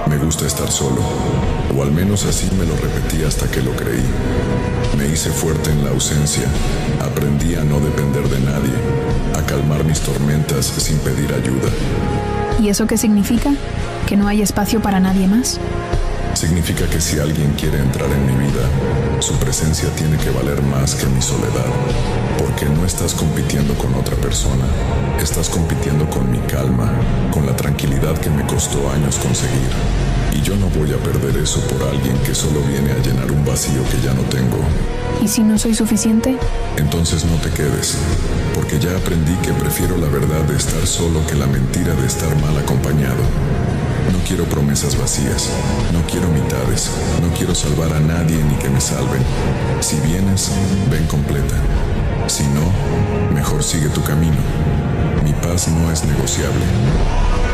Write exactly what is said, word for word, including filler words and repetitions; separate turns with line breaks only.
Me gusta estar solo, o al menos así me lo repetí hasta que lo creí. Me hice fuerte en la ausencia, aprendí a no depender de nadie, a calmar mis tormentas sin pedir ayuda.
¿Y eso qué significa? ¿Que no hay espacio para nadie más?
Significa que si alguien quiere entrar en mi vida, su presencia tiene que valer más que mi soledad, porque no estás compitiendo con otra persona, estás compitiendo con mi calma, con la tranquilidad que me costó años conseguir. Y yo no voy a perder eso por alguien que solo viene a llenar un vacío que ya no tengo.
¿Y si no soy suficiente?
Entonces no te quedes, porque ya aprendí que prefiero la verdad de estar solo que la mentira de estar mal acompañado. No quiero promesas vacías, no quiero mitades, no quiero salvar a nadie ni que me salven. Si vienes, ven completa. Si no, mejor sigue tu camino. Mi paz no es negociable.